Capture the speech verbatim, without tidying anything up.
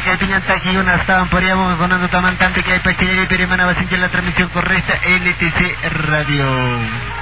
que hay piñanta y una estaban por allá con un tamantante que hay pachilla y perimana va a sentir la transmisión correcta L T C Radio.